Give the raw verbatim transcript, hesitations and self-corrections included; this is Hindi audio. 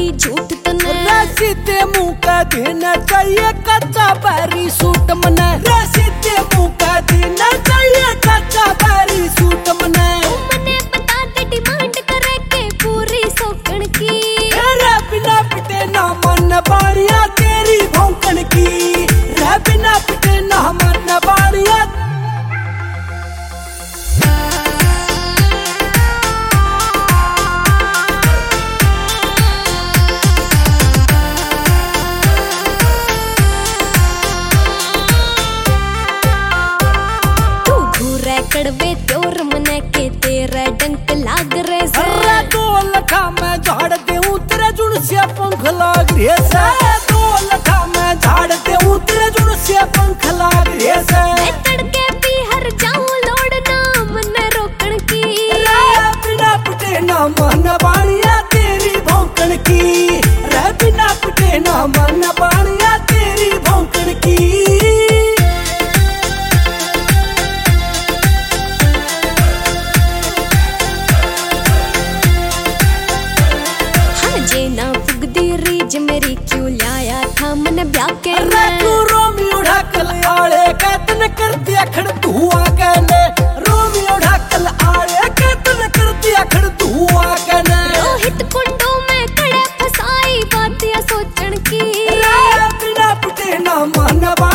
कोई झूठ तने सीधे मुंह का देना चाहिए कच्चा बैरी सूट मने सीधे मुंह का देना चाहिए कच्चा बैरी सूट मने मने बता दे डिमांड करे के पूरी सौकण की रे बिना पिटे ना मन बाड़िया तेरी भौंकण की रे बिना पिटे ना मन बाड़िया कड़वे त्योर मने के तेरा डंक लाग रे अरे दो लखा में झाड़ दे उतरे जुड़ से पंख लाग रे से दो लखा में झाड़ दे उतरे जुड़ से पंख लाग रे से मैं तड़के भी हर जाऊं लोड़ना मन रोकण की रे बिना पिटे ना मन बाणिया तेरी भौंकण की रे बिना पिटे ना मन बाणिया तेरी भौंकण की ना पुगदी रीज मेरी क्यों लाया था मन ब्याह के तू रोमियो ढाकल आले कैतन कर दिया खड़ धुआ कहने रोमियो ढाकल आले कैतन कर दिया खड़ धुआ कहने रोहित कुंडों में खड़े फसाई बात या सोचण की बिना पिटे ना मन